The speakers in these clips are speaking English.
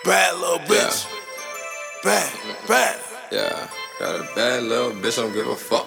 Bad little bitch. Bad. Yeah, got a bad little bitch, don't give a fuck.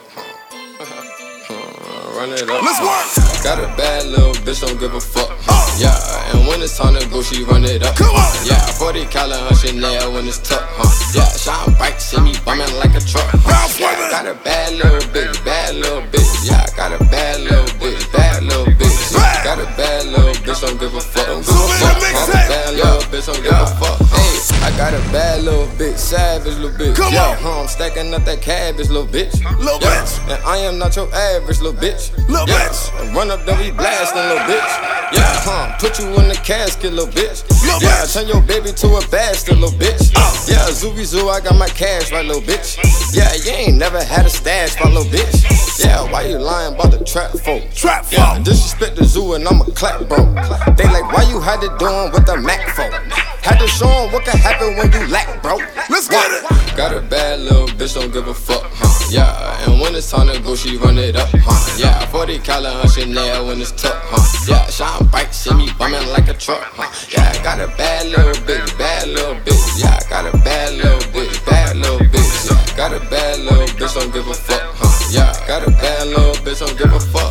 Run it up. Let's work. Got a bad little bitch, don't give a fuck. Yeah, and when it's time to go, she run it up. Come on. Yeah, 40 collar her Chanel when it's tuck. Yeah, shine bright, see me bumming like a truck. Bounce Yeah, women. got a bad little bitch, bad little bitch. Yeah, got a bad little bitch, bad little bitch. Bad. Got a bad little bitch, don't give a fuck. Don't give Zoom a in fuck. the mixtape. Got a bad little bitch, don't give a fuck. Hey, I got a bad little bitch, savage little bitch. Come Yeah, on. I'm stacking up that cabbage, little bitch. Little Yeah, bitch. and I am not your average little bitch. Little Yeah, bitch. run up, then we blasting, little bitch. Yeah, put you in the casket, little bitch. Little Yeah, bitch. turn your baby to a bastard, little bitch. Yeah, Zooby Zoo, I got my cash right, little bitch. Yeah, you ain't never had a stash, my little bitch. Yeah, why you lying about the trap folk? Trap Yeah, folk. disrespect the zoo and I'm a clap, bro. They like, why you had it doing with the Mac folk? Had to show 'em what can happen when you lack, bro. Let's get it. Got a bad little bitch, don't give a fuck, Yeah, and when it's time to go, she run it up, Yeah, 40 collar her Chanel when it's tuck, Yeah, shine bright, see me bumming like a truck, Yeah, I got a bad little bitch, bad little bitch. Yeah, I got a bad little bitch, bad little bitch. Yeah, got a bad little bitch, don't give a fuck, Yeah, got a bad little bitch, don't give a fuck,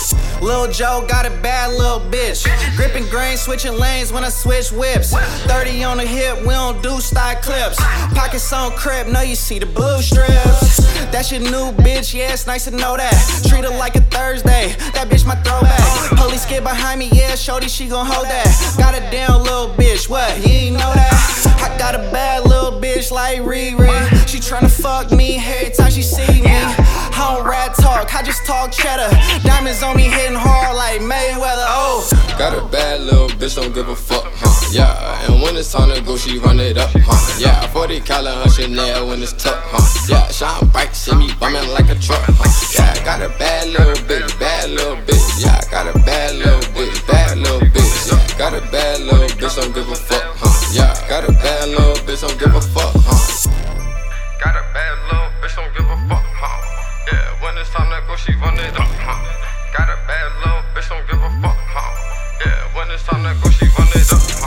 Lil Joe got a bad little bitch. Gripping grain, switching lanes when I switch whips. 30 on the hip, we don't do stock clips. Pockets on crib, know you see the blue strips. That's your new bitch, yeah, it's nice to know that. Treat her like a Thursday, that bitch my throwback. Police get behind me, yeah, shorty, she gon' hold that. Got a damn little bitch, what, you ain't know that? I got a bad little bitch like Riri. She tryna fuck me every time she see me. I don't rap talk, I just talk cheddar. Diamonds on me hitting hard like Mayweather, oh. Got a bad little bitch, don't give a fuck, Yeah, and when it's time to go, she run it up, Yeah, 40 collar her Chanel when it's tuck, Yeah, shine bright, see me bumming like a truck, Yeah, I got a bad little bitch, bad little bitch. Yeah, I got a bad little bitch, bad little bitch. Yeah, got a bad little bitch, don't give a fuck, Yeah, got a bad little bitch, don't give a fuck, Got a bad little bitch, don't give a fuck, Yeah, when it's time to go, she run it up, Got a bad little bitch, don't give a fuck, Yeah, when it's time to go, she run it up,